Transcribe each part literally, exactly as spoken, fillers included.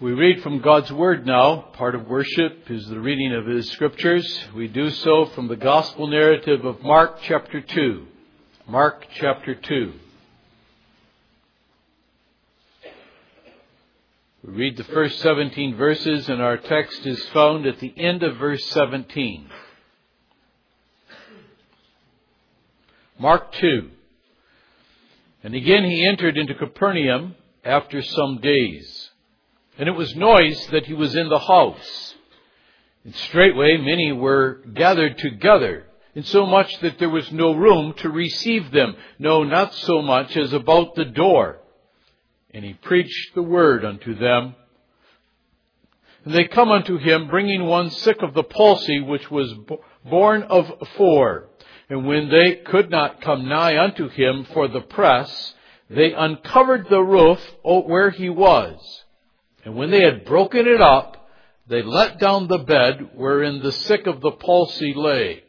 We read from God's Word now. Part of worship is the reading of His Scriptures. We do so from the Gospel narrative of Mark chapter two. Mark chapter two. We read the first seventeen verses, and our text is found at the end of verse seventeen. Mark two. And again he entered into Capernaum after some days. And it was noised that he was in the house. And straightway many were gathered together, insomuch that there was no room to receive them, no, not so much as about the door. And he preached the word unto them. And they come unto him, bringing one sick of the palsy, which was born of four. And when they could not come nigh unto him for the press, they uncovered the roof where he was. And when they had broken it up, they let down the bed wherein the sick of the palsy lay.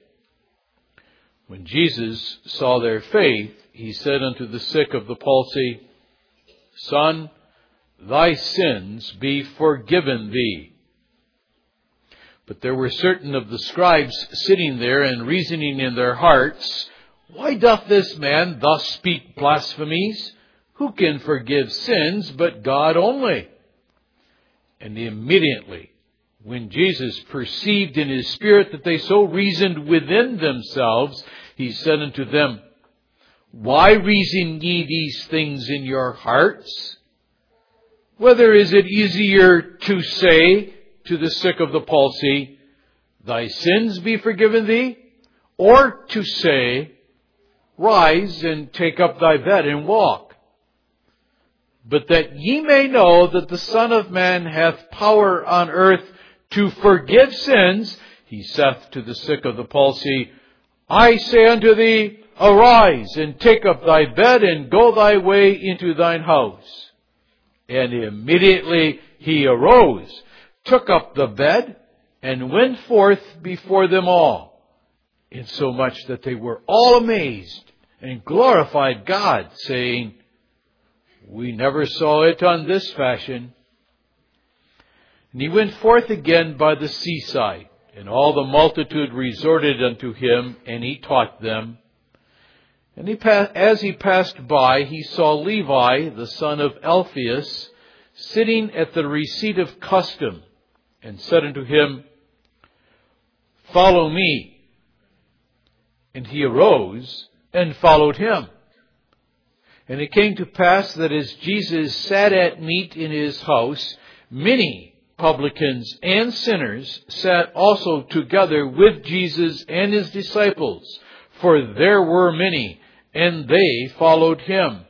When Jesus saw their faith, he said unto the sick of the palsy, Son, thy sins be forgiven thee. But there were certain of the scribes sitting there and reasoning in their hearts, Why doth this man thus speak blasphemies? Who can forgive sins but God only? And immediately, when Jesus perceived in his spirit that they so reasoned within themselves, he said unto them, Why reason ye these things in your hearts? Whether is it easier to say to the sick of the palsy, Thy sins be forgiven thee? Or to say, Rise and take up thy bed and walk? But that ye may know that the Son of Man hath power on earth to forgive sins, he saith to the sick of the palsy, I say unto thee, Arise, and take up thy bed, and go thy way into thine house. And immediately he arose, took up the bed, and went forth before them all, insomuch that they were all amazed, and glorified God, saying, We never saw it on this fashion. And he went forth again by the seaside, and all the multitude resorted unto him, and he taught them. And he, as he passed by, he saw Levi, the son of Alphaeus, sitting at the receipt of custom, and said unto him, Follow me. And he arose and followed him. And it came to pass that as Jesus sat at meat in his house, many publicans and sinners sat also together with Jesus and his disciples, for there were many, and they followed him.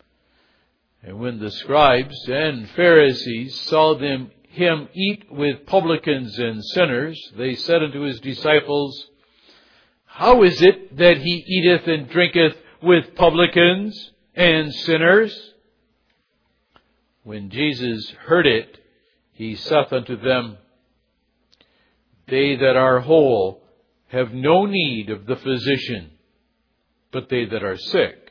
And when the scribes and Pharisees saw them him eat with publicans and sinners, they said unto his disciples, How is it that he eateth and drinketh with publicans and sinners? When Jesus heard it, he saith unto them, They that are whole have no need of the physician, but they that are sick.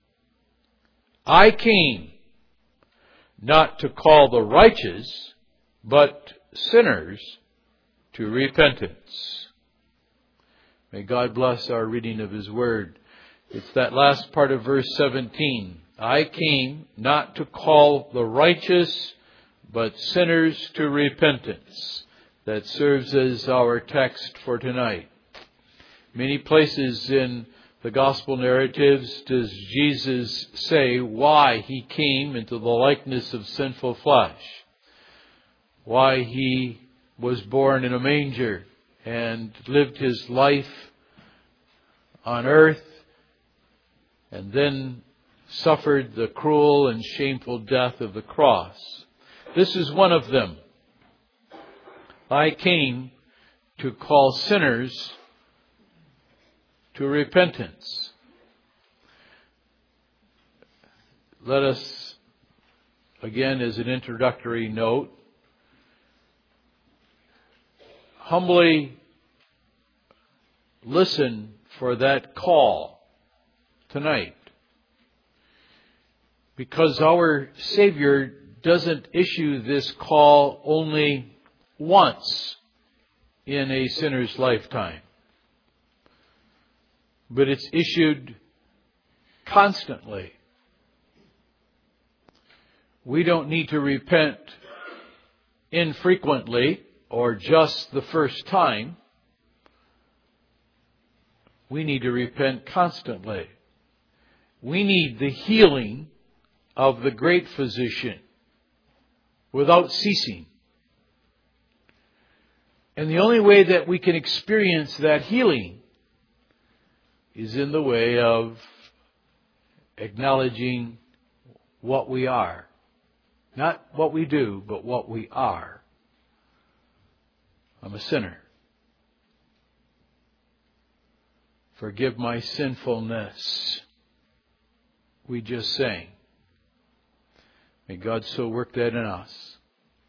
I came not to call the righteous, but sinners to repentance. May God bless our reading of His Word. It's that last part of verse seventeen. I came not to call the righteous, but sinners to repentance. That serves as our text for tonight. Many places in the gospel narratives does Jesus say why He came into the likeness of sinful flesh. Why He was born in a manger and lived His life on earth, and then suffered the cruel and shameful death of the cross. This is one of them. I came to call sinners to repentance. Let us, again as an introductory note, humbly listen for that call tonight. Because our Savior doesn't issue this call only once in a sinner's lifetime, but it's issued constantly. We don't need to repent infrequently or just the first time. We need to repent constantly. We need the healing of the great physician without ceasing. And the only way that we can experience that healing is in the way of acknowledging what we are. Not what we do, but what we are. I'm a sinner. Forgive my sinfulness. We just sang. May God so work that in us.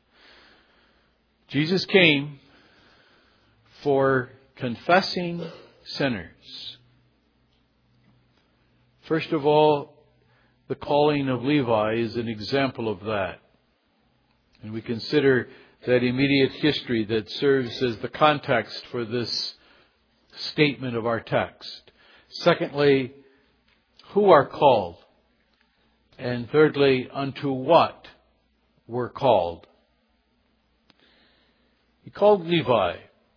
Jesus came for confessing sinners. First of all, the calling of Levi is an example of that. And we consider that immediate history that serves as the context for this statement of our text. Secondly, who are called? And thirdly, unto what were called? He called Levi.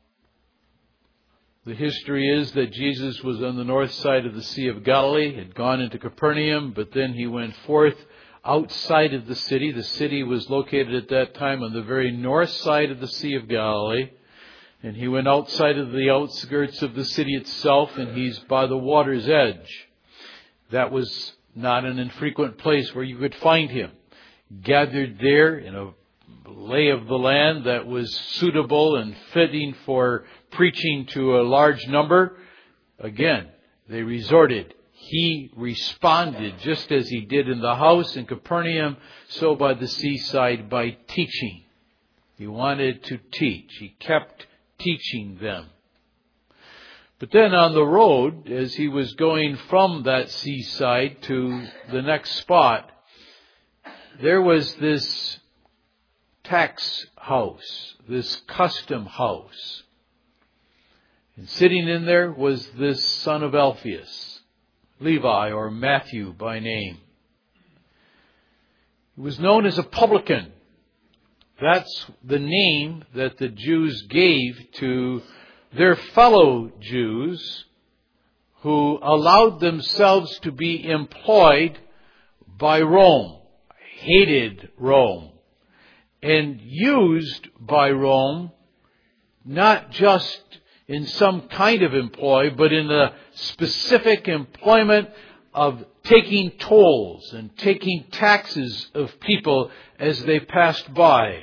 The history is that Jesus was on the north side of the Sea of Galilee, had gone into Capernaum, but then he went forth outside of the city. The city was located at that time on the very north side of the Sea of Galilee. And he went outside of the outskirts of the city itself, and he's by the water's edge. That was not an infrequent place where you could find him. Gathered there in a lay of the land that was suitable and fitting for preaching to a large number. Again, they resorted. He responded just as he did in the house in Capernaum, so by the seaside by teaching. He wanted to teach. He kept teaching them. But then on the road, as he was going from that seaside to the next spot, there was this tax house, this custom house. And sitting in there was this son of Alphaeus, Levi or Matthew by name. He was known as a publican. That's the name that the Jews gave to their fellow Jews who allowed themselves to be employed by Rome, hated Rome, and used by Rome not just in some kind of employ, but in the specific employment of taking tolls and taking taxes of people as they passed by.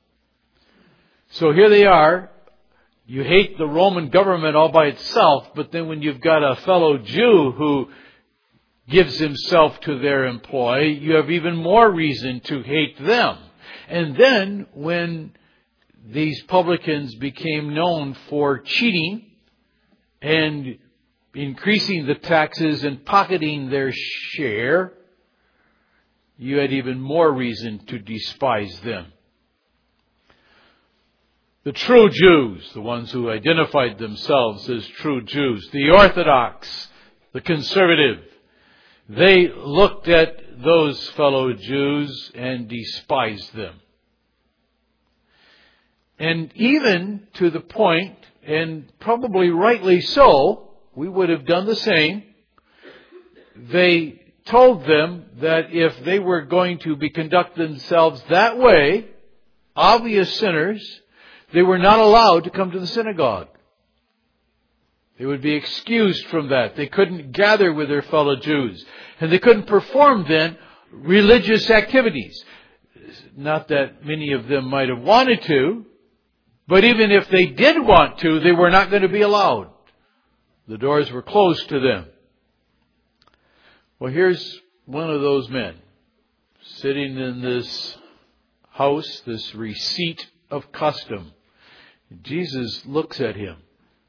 So here they are. You hate the Roman government all by itself, but then when you've got a fellow Jew who gives himself to their employ, you have even more reason to hate them. And then when these publicans became known for cheating and increasing the taxes and pocketing their share, you had even more reason to despise them. The true Jews, the ones who identified themselves as true Jews, the Orthodox, the conservative, they looked at those fellow Jews and despised them. And even to the point, and probably rightly so, we would have done the same, they told them that if they were going to be conduct themselves that way, obvious sinners, they were not allowed to come to the synagogue. They would be excused from that. They couldn't gather with their fellow Jews. And they couldn't perform then religious activities. Not that many of them might have wanted to, but even if they did want to, they were not going to be allowed. The doors were closed to them. Well, here's one of those men sitting in this house, this receipt of custom. Jesus looks at him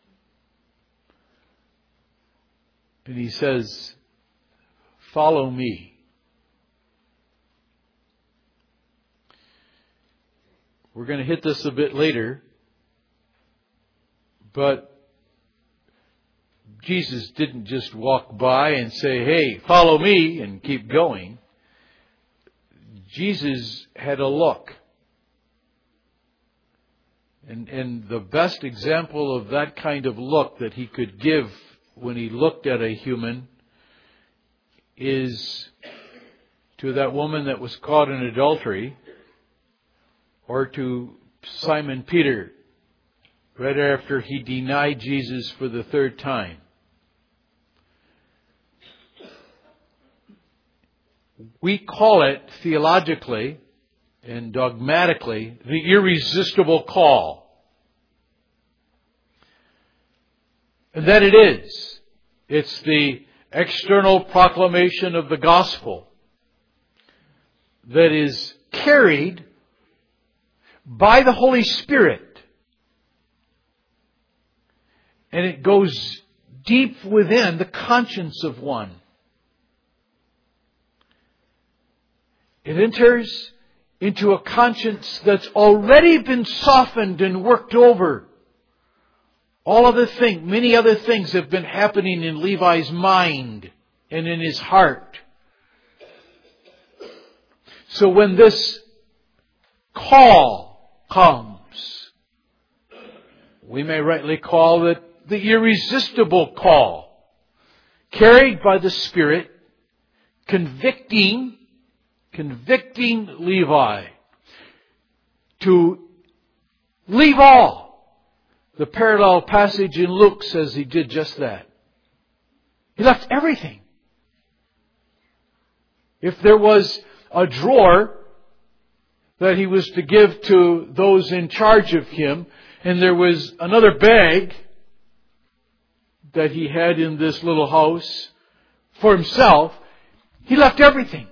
and he says, "Follow me." We're going to hit this a bit later. But Jesus didn't just walk by and say, hey, follow me, and keep going. Jesus had a look. And, and the best example of that kind of look that he could give when he looked at a human is to that woman that was caught in adultery, or to Simon Peter right after he denied Jesus for the third time. We call it theologically and dogmatically the irresistible call. And that it is. It's the external proclamation of the gospel that is carried by the Holy Spirit. And it goes deep within the conscience of one. It enters into a conscience that's already been softened and worked over. All other things, many other things have been happening in Levi's mind and in his heart. So when this call comes, we may rightly call it the irresistible call, carried by the Spirit, convicting, convicting Levi to leave all. The parallel passage in Luke says he did just that. He left everything. If there was a drawer that he was to give to those in charge of him, and there was another bag that he had in this little house for himself, he left everything.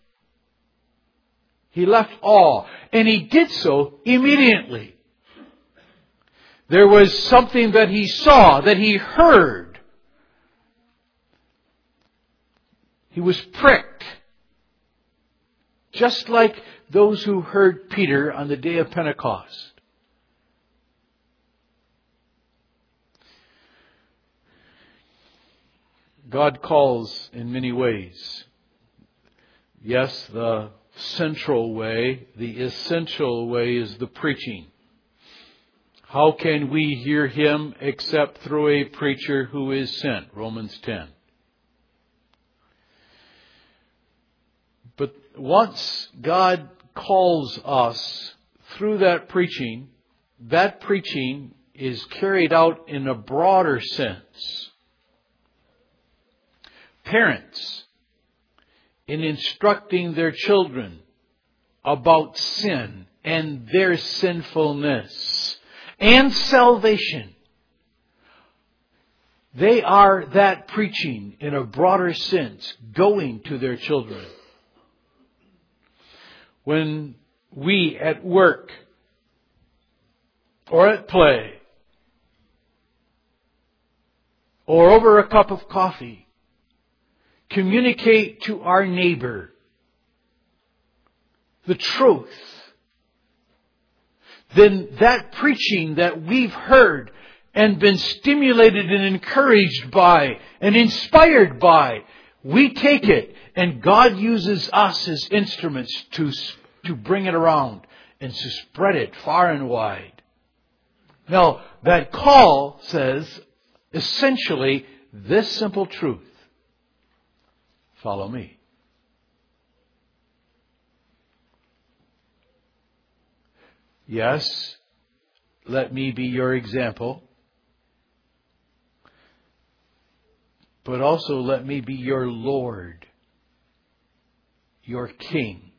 He left all. And he did so immediately. There was something that he saw, that he heard. He was pricked. Just like those who heard Peter on the day of Pentecost. God calls in many ways. Yes, the central way, the essential way is the preaching. How can we hear Him except through a preacher who is sent? Romans ten. But once God calls us through that preaching, that preaching is carried out in a broader sense. Parents, in instructing their children about sin and their sinfulness and salvation, they are that preaching in a broader sense going to their children. When we at work or at play or over a cup of coffee communicate to our neighbor the truth, then that preaching that we've heard and been stimulated and encouraged by and inspired by, we take it and God uses us as instruments to, to bring it around and to spread it far and wide. Now, that call says essentially this simple truth. Follow me. Yes, let me be your example. But also let me be your Lord, your King.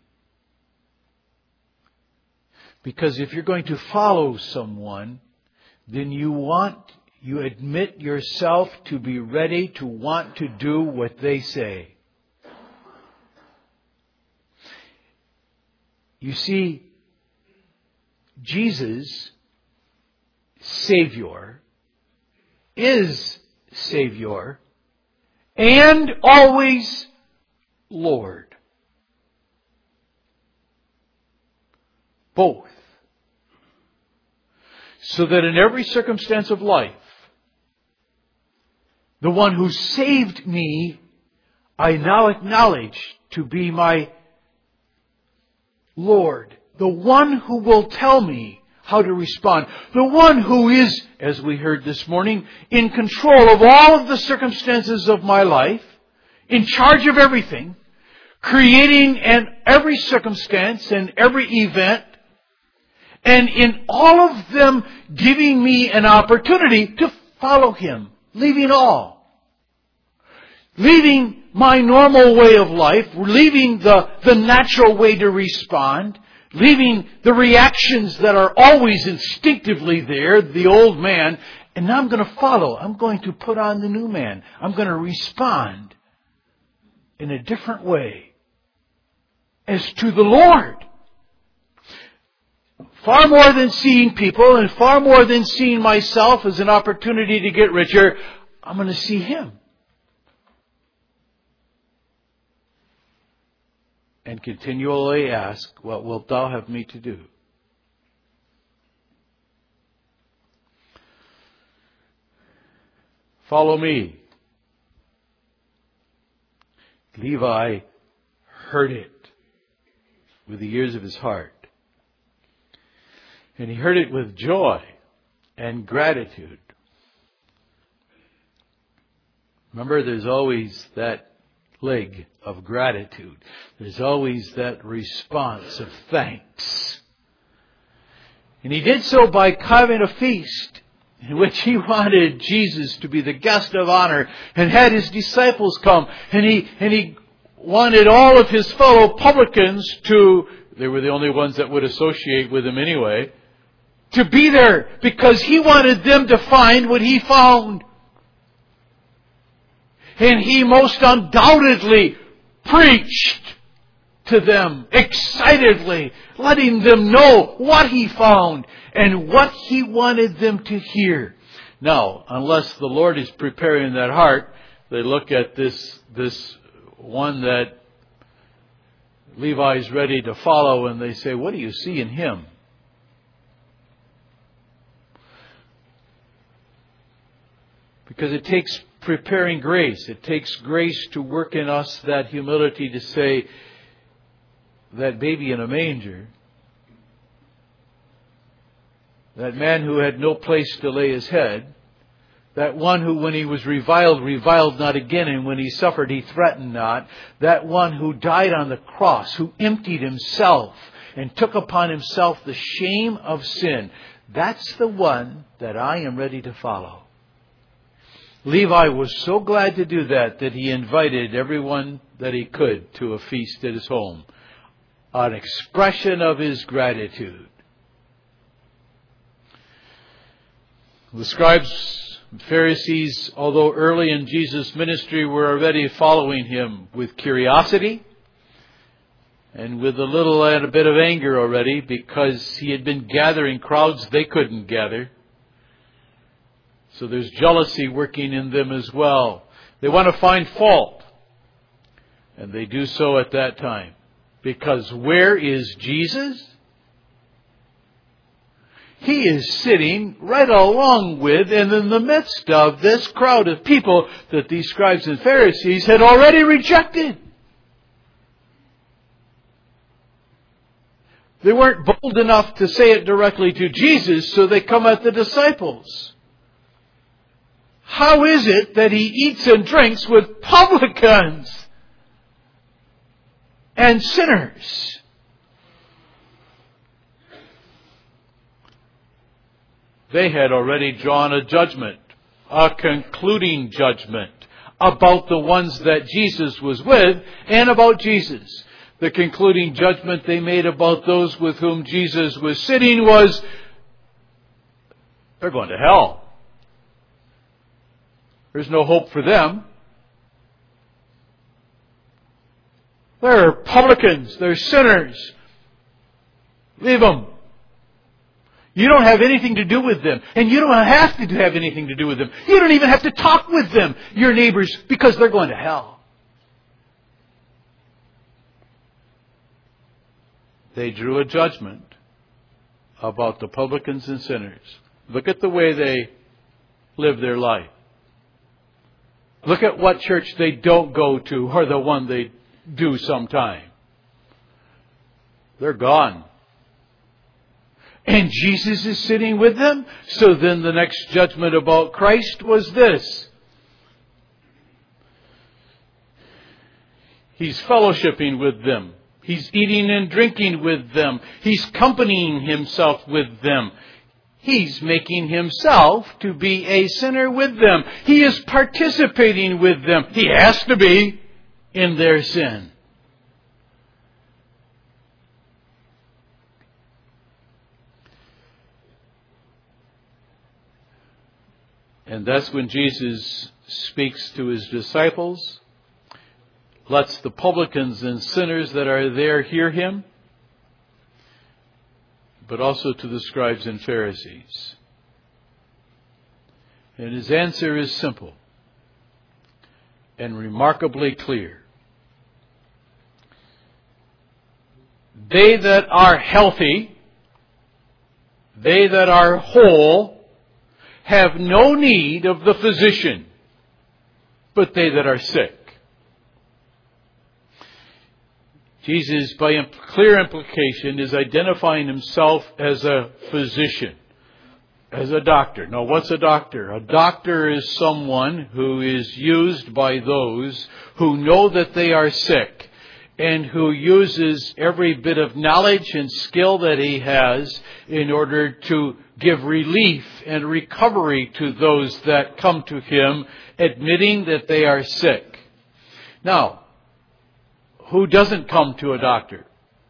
Because if you're going to follow someone, then you want, you admit yourself to be ready to want to do what they say. You see, Jesus, Savior, is Savior and always Lord. Both so that in every circumstance of life, the one who saved me, I now acknowledge to be my Lord. The one who will tell me how to respond. The one who is, as we heard this morning, in control of all of the circumstances of my life, in charge of everything, creating and every circumstance and every event, and in all of them giving me an opportunity to follow Him, leaving all. Leaving my normal way of life, leaving the, the natural way to respond, leaving the reactions that are always instinctively there, the old man, and now I'm going to follow. I'm going to put on the new man. I'm going to respond in a different way as to the Lord. Far more than seeing people and far more than seeing myself as an opportunity to get richer, I'm going to see Him. And continually ask, what wilt thou have me to do? Follow me. Levi heard it with the ears of his heart. And he heard it with joy and gratitude. Remember, there's always that leg of gratitude. There's always that response of thanks. And he did so by having a feast in which he wanted Jesus to be the guest of honor and had his disciples come. And he, and he wanted all of his fellow publicans to, they were the only ones that would associate with him anyway, to be there because he wanted them to find what he found. And he most undoubtedly preached to them excitedly, letting them know what he found and what he wanted them to hear. Now, unless the Lord is preparing that heart, they look at this, this one that Levi is ready to follow and they say, what do you see in him? Because it takes preparing grace. It takes grace to work in us that humility to say, that baby in a manger, that man who had no place to lay his head, that one who when he was reviled, reviled not again, and when he suffered, he threatened not, that one who died on the cross, who emptied himself and took upon himself the shame of sin, that's the one that I am ready to follow. Levi was so glad to do that that he invited everyone that he could to a feast at his home. An expression of his gratitude. The scribes and Pharisees, although early in Jesus' ministry, were already following him with curiosity and with a little and a bit of anger already because he had been gathering crowds they couldn't gather. So there's jealousy working in them as well. They want to find fault. And they do so at that time. Because where is Jesus? He is sitting right along with and in the midst of this crowd of people that these scribes and Pharisees had already rejected. They weren't bold enough to say it directly to Jesus, so they come at the disciples. How is it that he eats and drinks with publicans and sinners? They had already drawn a judgment, a concluding judgment about the ones that Jesus was with and about Jesus. The concluding judgment they made about those with whom Jesus was sitting was, they're going to hell. There's no hope for them. They're publicans. They're sinners. Leave them. You don't have anything to do with them. And you don't have to have anything to do with them. You don't even have to talk with them, your neighbors, because they're going to hell. They drew a judgment about the publicans and sinners. Look at the way they live their life. Look at what church they don't go to or the one they do sometime. They're gone. And Jesus is sitting with them. So then the next judgment about Christ was this. He's fellowshipping with them. He's eating and drinking with them. He's companying himself with them. He's making himself to be a sinner with them. He is participating with them. He has to be in their sin. And that's when Jesus speaks to his disciples, lets the publicans and sinners that are there hear him, but also to the scribes and Pharisees. And his answer is simple and remarkably clear. They that are healthy, they that are whole, have no need of the physician, but they that are sick. Jesus, by clear implication, is identifying himself as a physician, as a doctor. Now, what's a doctor? A doctor is someone who is used by those who know that they are sick and who uses every bit of knowledge and skill that he has in order to give relief and recovery to those that come to him, admitting that they are sick. Now, who doesn't come to a doctor?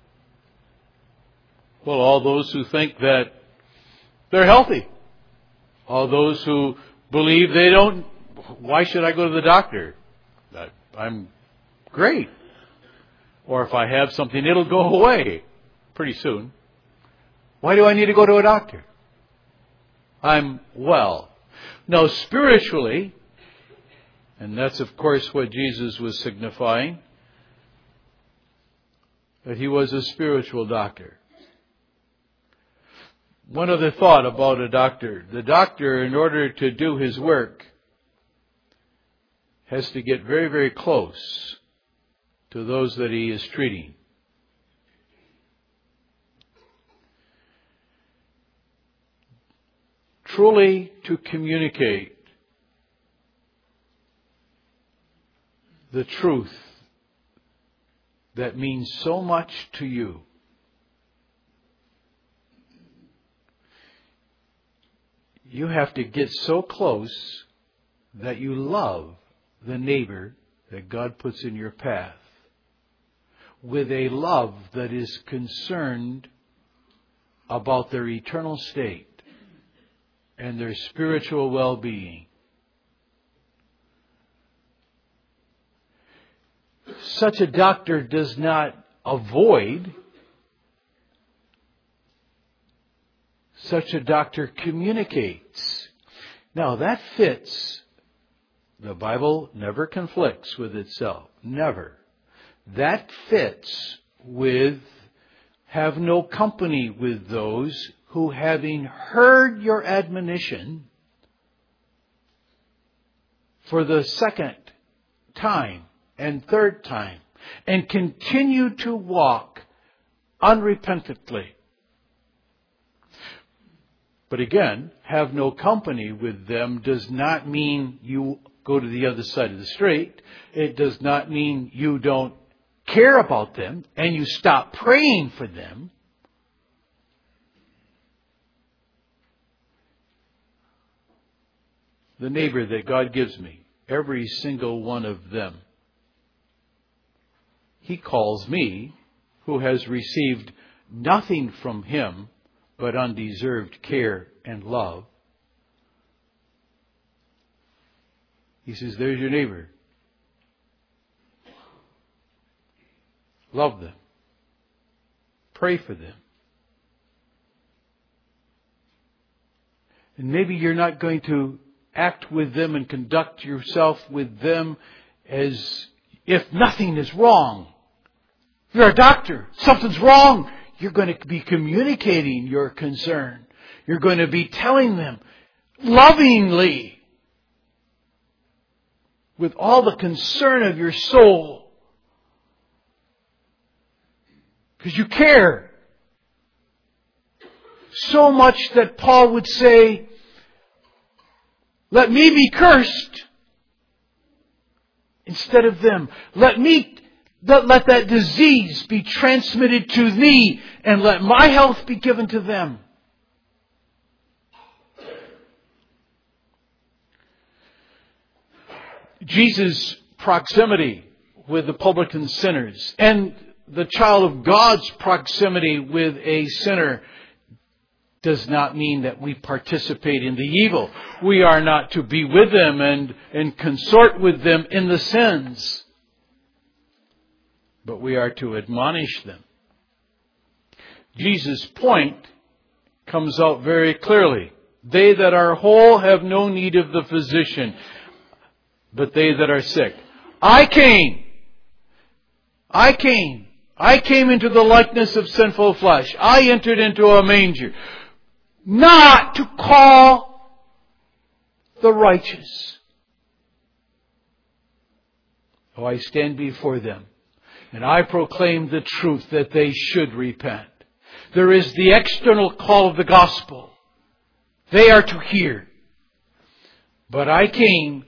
Well, all those who think that they're healthy. All those who believe they don't, why should I go to the doctor? I'm great. Or if I have something, it'll go away pretty soon. Why do I need to go to a doctor? I'm well. Now, spiritually, and that's of course what Jesus was signifying, that he was a spiritual doctor. One other thought about a doctor. The doctor, in order to do his work, has to get very, very close to those that he is treating. Truly to communicate the truth that means so much to you. You have to get so close that you love the neighbor that God puts in your path with a love that is concerned about their eternal state and their spiritual well-being. Such a doctor does not avoid. Such a doctor communicates. Now that fits. The Bible never conflicts with itself. Never. That fits with have no company with those who, having heard your admonition for the second time and third time, and continue to walk unrepentantly. But again, have no company with them does not mean you go to the other side of the street. It does not mean you don't care about them and you stop praying for them. The neighbor that God gives me, every single one of them, He calls me, who has received nothing from Him but undeserved care and love. He says, there's your neighbor. Love them. Pray for them. And maybe you're not going to act with them and conduct yourself with them as if nothing is wrong. You're a doctor. Something's wrong. You're going to be communicating your concern. You're going to be telling them lovingly, with all the concern of your soul, because you care. So much that Paul would say, let me be cursed instead of them. Let me, let that disease be transmitted to thee, and let my health be given to them. Jesus' proximity with the publican sinners and the child of God's proximity with a sinner does not mean that we participate in the evil. We are not to be with them and, and consort with them in the sins. But we are to admonish them. Jesus' point comes out very clearly. They that are whole have no need of the physician, but they that are sick. I came. I came. I came into the likeness of sinful flesh. I entered into a manger. Not to call the righteous. Oh, I stand before them, and I proclaim the truth that they should repent. There is the external call of the gospel. They are to hear. But I came,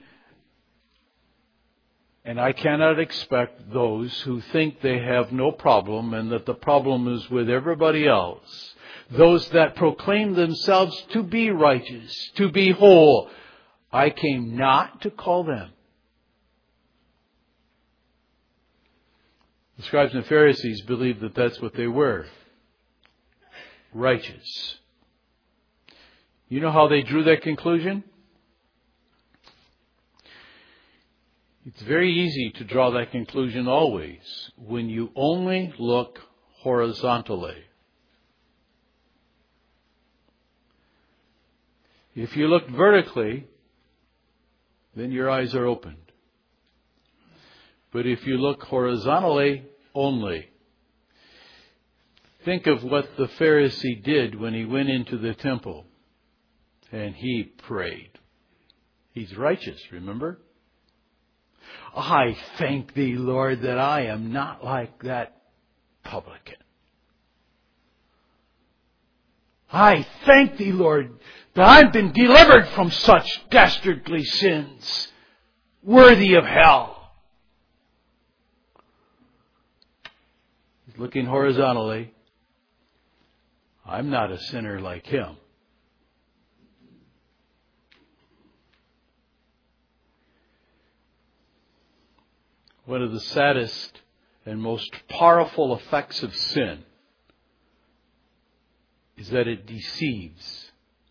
and I cannot expect those who think they have no problem and that the problem is with everybody else. Those that proclaim themselves to be righteous, to be whole. I came not to call them. The scribes and Pharisees believed that that's what they were. Righteous. You know how they drew that conclusion? It's very easy to draw that conclusion always when you only look horizontally. If you look vertically, then your eyes are opened. But if you look horizontally only, think of what the Pharisee did when he went into the temple and he prayed. He's righteous, remember? I thank thee, Lord, that I am not like that publican. I thank thee, Lord, that I've been delivered from such dastardly sins, worthy of hell. He's looking horizontally. I'm not a sinner like him. One of the saddest and most powerful effects of sin is that it deceives.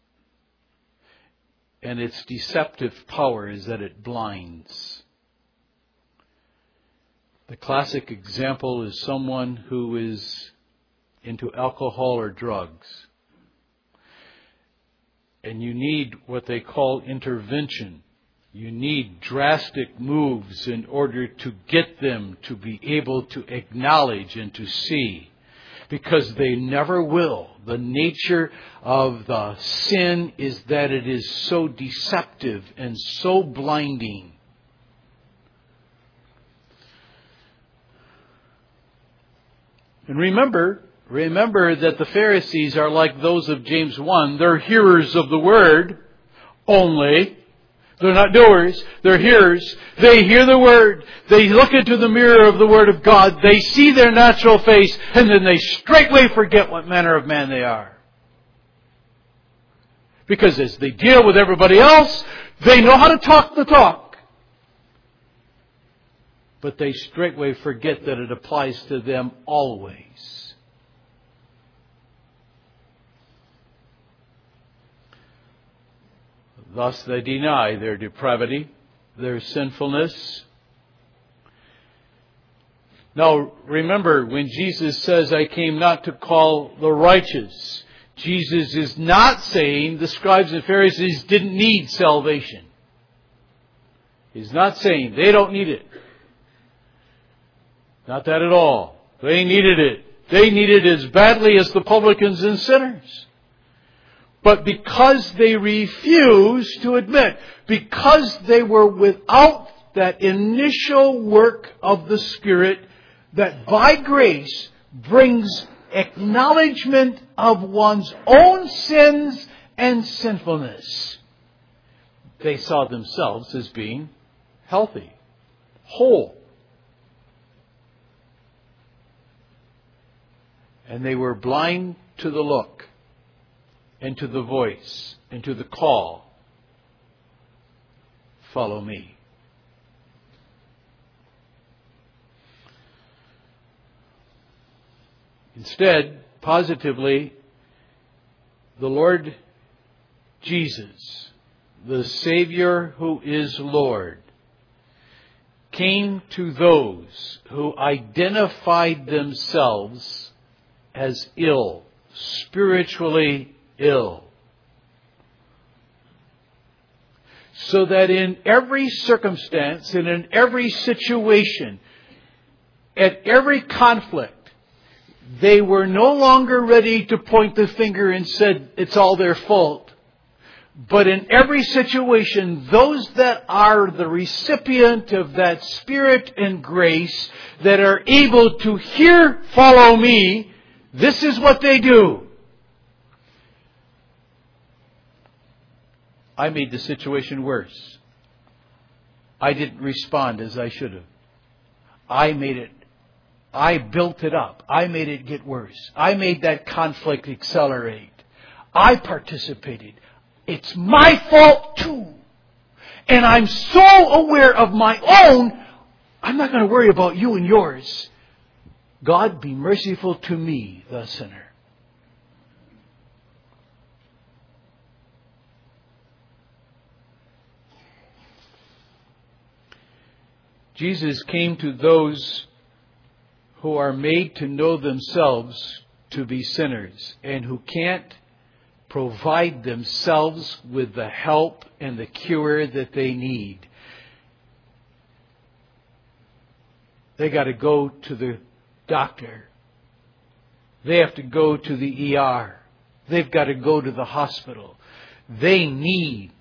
And its deceptive power is that it blinds. The classic example is someone who is into alcohol or drugs. And you need what they call intervention. You need drastic moves in order to get them to be able to acknowledge and to see. Because they never will. The nature of the sin is that it is so deceptive and so blinding. And remember, remember that the Pharisees are like those of James one. They're hearers of the word only. They're not doers. They're hearers. They hear the word. They look into the mirror of the word of God. They see their natural face. And then they straightway forget what manner of man they are. Because as they deal with everybody else, they know how to talk the talk. But they straightway forget that it applies to them always. Thus they deny their depravity, their sinfulness. Now remember, when Jesus says, I came not to call the righteous, Jesus is not saying the scribes and Pharisees didn't need salvation. He's not saying they don't need it. Not that at all. They needed it. They needed it as badly as the publicans and sinners. But because they refused to admit, because they were without that initial work of the Spirit that by grace brings acknowledgement of one's own sins and sinfulness, they saw themselves as being healthy, whole. And they were blind to the look, and to the voice, and to the call, follow me. Instead, positively, the Lord Jesus, the Savior who is Lord, came to those who identified themselves as ill, spiritually ill, so that in every circumstance and in every situation, at every conflict, they were no longer ready to point the finger and said it's all their fault. But in every situation, those that are the recipient of that Spirit and grace, that are able to hear, follow me, this is what they do. I made the situation worse. I didn't respond as I should have. I made it, I built it up. I made it get worse. I made that conflict accelerate. I participated. It's my fault too. And I'm so aware of my own, I'm not going to worry about you and yours. God, be merciful to me, the sinner. Jesus came to those who are made to know themselves to be sinners and who can't provide themselves with the help and the cure that they need. They got to go to the doctor. They have to go to the E R. They've got to go to the hospital. They need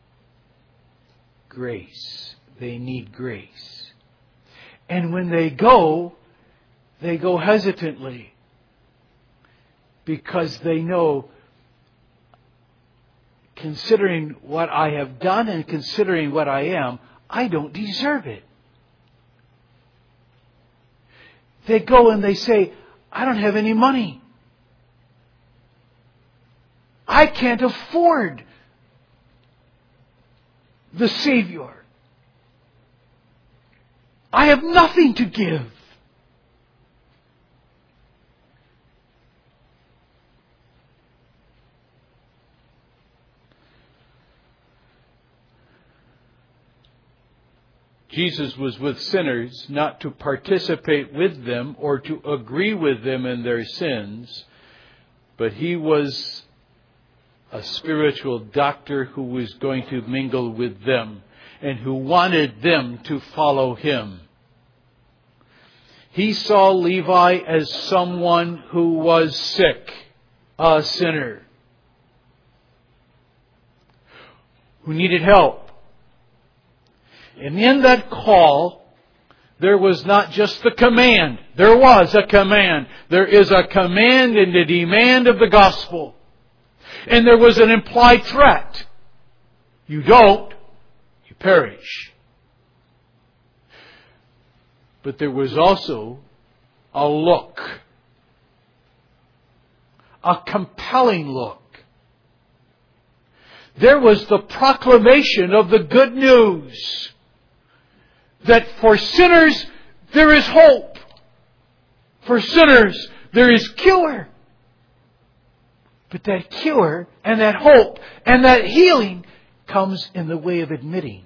grace. They need grace. And when they go, they go hesitantly because they know, considering what I have done and considering what I am, I don't deserve it. They go and they say, I don't have any money. I can't afford the Savior. I have nothing to give. Jesus was with sinners not to participate with them or to agree with them in their sins, but He was a spiritual doctor who was going to mingle with them and who wanted them to follow Him. He saw Levi as someone who was sick, a sinner, who needed help. And in that call, there was not just the command. There was a command. There is a command and a demand of the gospel. And there was an implied threat. You don't, you perish. But there was also a look. A compelling look. There was the proclamation of the good news. That for sinners, there is hope. For sinners, there is cure. But that cure and that hope and that healing comes in the way of admitting.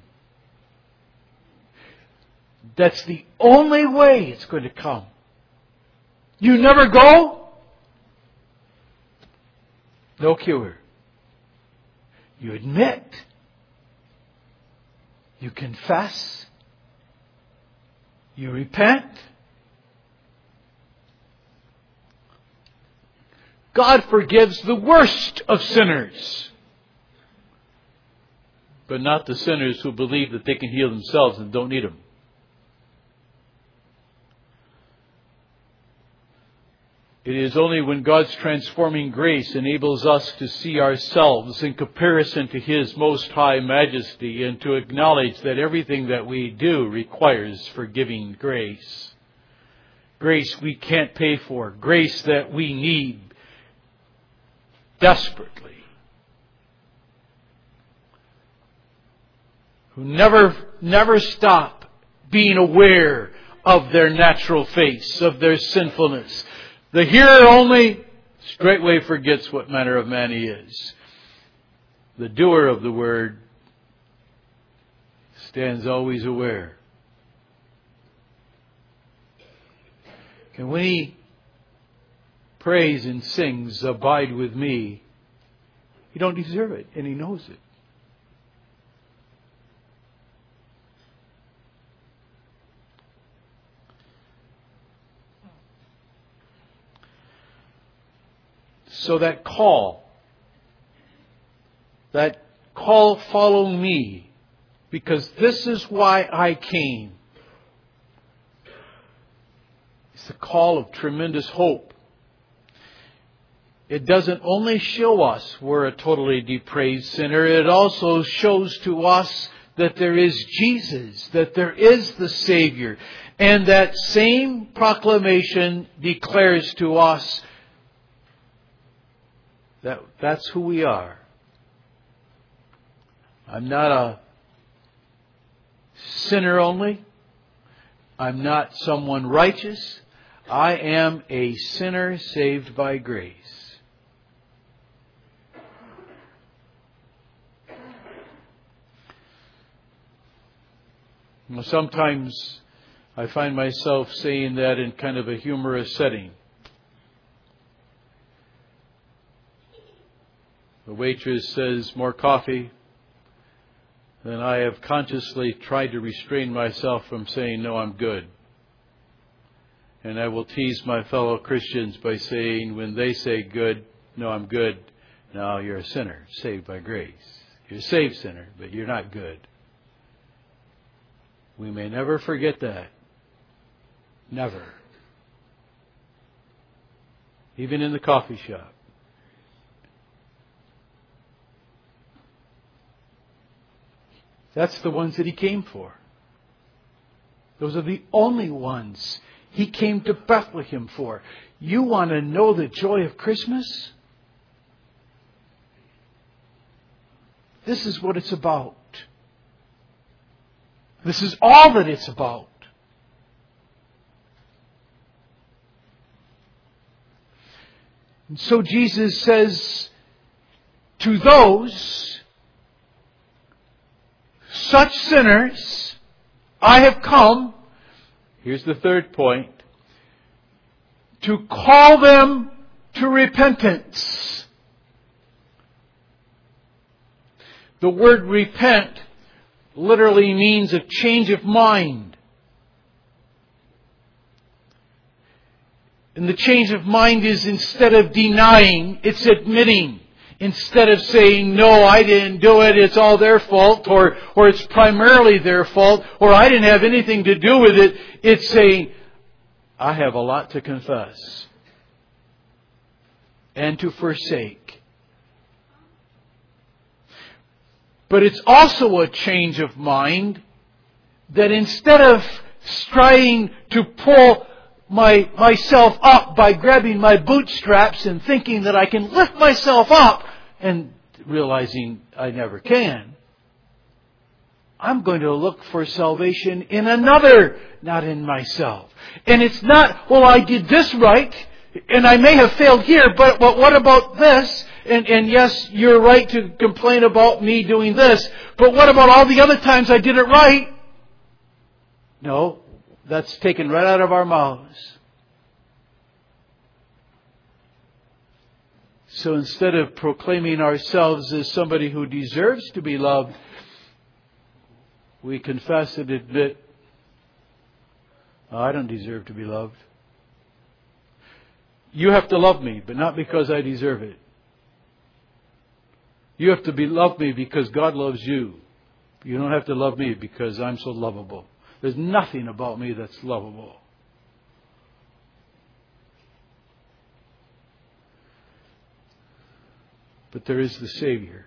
That's the only way it's going to come. You never go? No cure. You admit. You confess. You repent. God forgives the worst of sinners, but not the sinners who believe that they can heal themselves and don't need Him. It is only when God's transforming grace enables us to see ourselves in comparison to His most high majesty and to acknowledge that everything that we do requires forgiving grace. Grace we can't pay for. Grace that we need desperately. Who never, never stop being aware of their natural face, of their sinfulness. The hearer only straightway forgets what manner of man he is. The doer of the word stands always aware. And when he prays and sings, "Abide with me," he don't deserve it, and he knows it. So that call, that call, "Follow me, because this is why I came," it's a call of tremendous hope. It doesn't only show us we're a totally depraved sinner, it also shows to us that there is Jesus, that there is the Savior. And that same proclamation declares to us that that's who we are. I'm not a sinner only. I'm not someone righteous. I am a sinner saved by grace. Well, sometimes I find myself saying that in kind of a humorous setting. The waitress says, "More coffee." Then I have consciously tried to restrain myself from saying, "No, I'm good." And I will tease my fellow Christians by saying, when they say good, "No, I'm good," "No, you're a sinner, saved by grace. You're a saved sinner, but you're not good." We may never forget that. Never. Even in the coffee shop. That's the ones that He came for. Those are the only ones He came to Bethlehem for. You want to know the joy of Christmas? This is what it's about. This is all that it's about. And so Jesus says to those such sinners, I have come, here's the third point, to call them to repentance. The word repent literally means a change of mind. And the change of mind is, instead of denying, it's admitting. Instead of saying, "No, I didn't do it, it's all their fault," or, or "It's primarily their fault," or "I didn't have anything to do with it," it's saying, "I have a lot to confess and to forsake." But it's also a change of mind that instead of trying to pull my myself up by grabbing my bootstraps and thinking that I can lift myself up and realizing I never can, I'm going to look for salvation in another, not in myself. And it's not, "Well, I did this right, and I may have failed here, but, but what about this? And, and yes, you're right to complain about me doing this, but what about all the other times I did it right?" No, that's taken right out of our mouths. So instead of proclaiming ourselves as somebody who deserves to be loved, we confess and admit, "Oh, I don't deserve to be loved." You have to love me, but not because I deserve it. You have to be love me because God loves you. You don't have to love me because I'm so lovable. There's nothing about me that's lovable. But there is the Savior.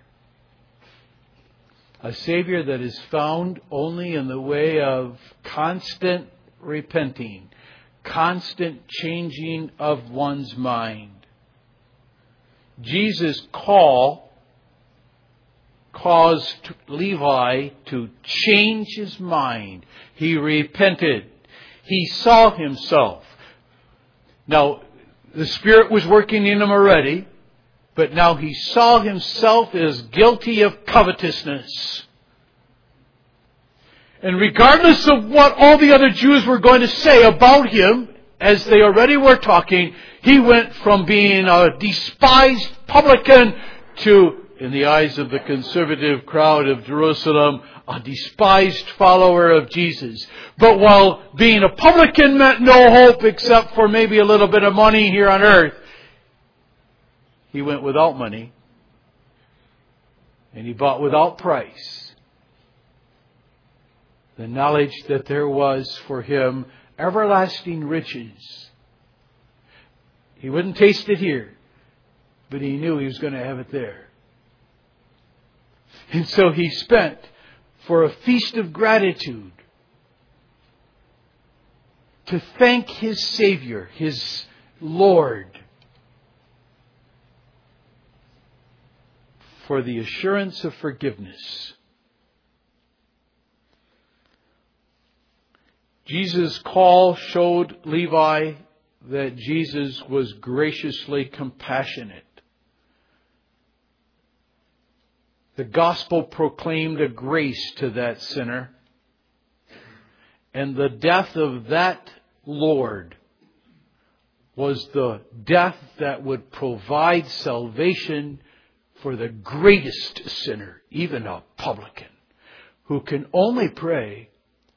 A Savior that is found only in the way of constant repenting, constant changing of one's mind. Jesus' call caused Levi to change his mind. He repented. He saw himself. Now, the Spirit was working in him already, but now he saw himself as guilty of covetousness. And regardless of what all the other Jews were going to say about him, as they already were talking, he went from being a despised publican to, in the eyes of the conservative crowd of Jerusalem, a despised follower of Jesus. But while being a publican meant no hope except for maybe a little bit of money here on earth, he went without money and he bought without price the knowledge that there was for him everlasting riches. He wouldn't taste it here, but he knew he was going to have it there. And so he spent for a feast of gratitude to thank his Savior, his Lord, for the assurance of forgiveness. Jesus' call showed Levi that Jesus was graciously compassionate. The gospel proclaimed a grace to that sinner. And the death of that Lord was the death that would provide salvation for the greatest sinner, even a publican, who can only pray,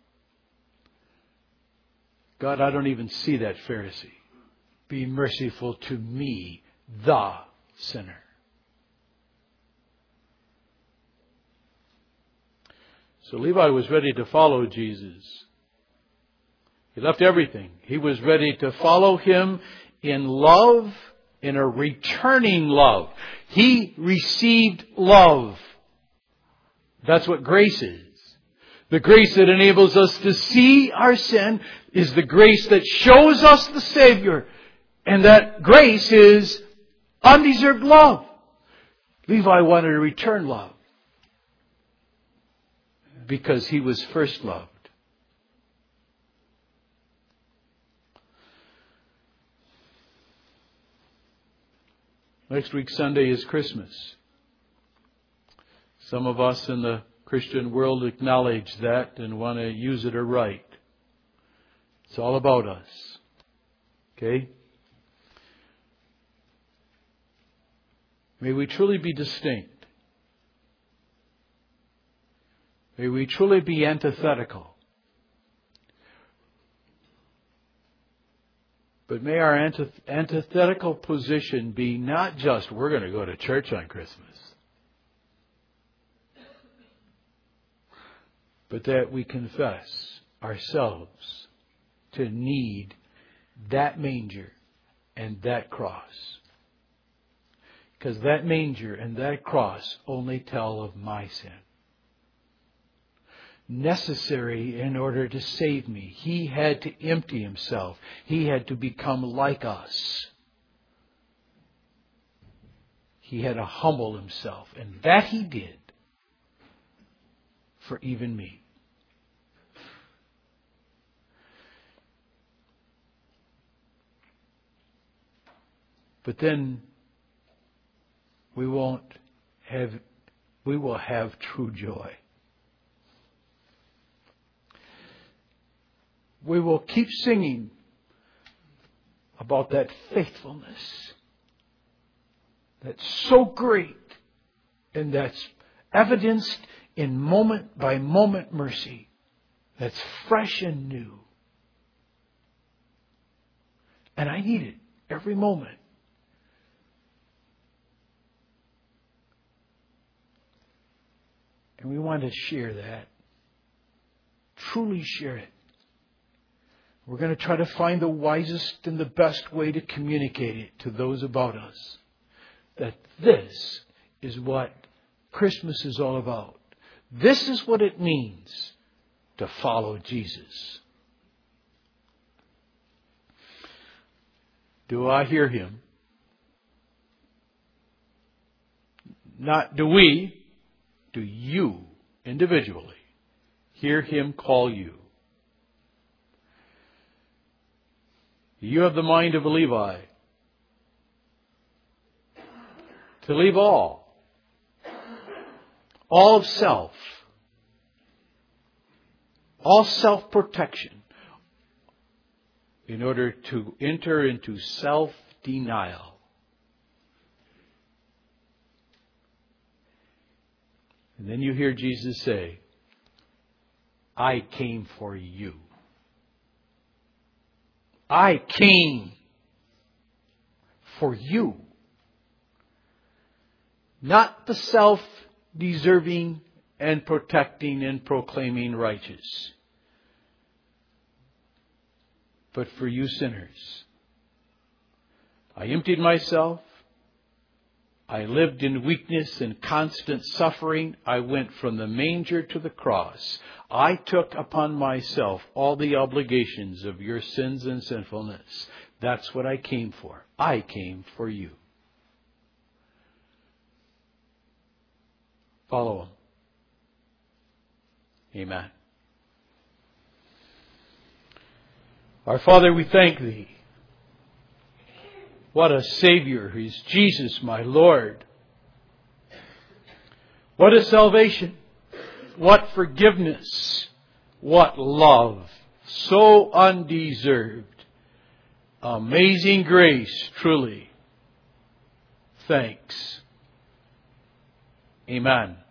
God, I don't even see that Pharisee. Be merciful to me, the sinner. So Levi was ready to follow Jesus. He left everything. He was ready to follow him in love, in a returning love. He received love. That's what grace is. The grace that enables us to see our sin is the grace that shows us the Savior. And that grace is undeserved love. Levi wanted to return love because he was first loved. Next week Sunday is Christmas. Some of us in the Christian world acknowledge that and want to use it aright. It's all about us. Okay? May we truly be distinct. May we truly be antithetical. But may our antith- antithetical position be not just, we're going to go to church on Christmas, but that we confess ourselves to need that manger and that cross. Because that manger and that cross only tell of my sin. Necessary in order to save me. He had to empty himself. He had to become like us. He had to humble himself. And that he did for even me. But then we won't have, we will have true joy. We will keep singing about that faithfulness that's so great and that's evidenced in moment by moment mercy that's fresh and new. And I need it. every moment. And we want to share that. Truly share it. We're going to try to find the wisest and the best way to communicate it to those about us. That this is what Christmas is all about. This is what it means to follow Jesus. Do I hear Him? Not do we, do you individually hear Him call you? You have the mind of a Levi. To leave all. All of self. All self-protection. In order to enter into self-denial. And then you hear Jesus say, I came for you. I came for you. Not the self-deserving and protecting and proclaiming righteous, but for you sinners. I emptied myself. I lived in weakness and constant suffering. I went from the manger to the cross. I took upon myself all the obligations of your sins and sinfulness. That's what I came for. I came for you. Follow Him. Amen. Our Father, we thank Thee. What a Savior is Jesus, my Lord. What a salvation. What forgiveness. What love. So undeserved. Amazing grace, truly. Thanks. Amen.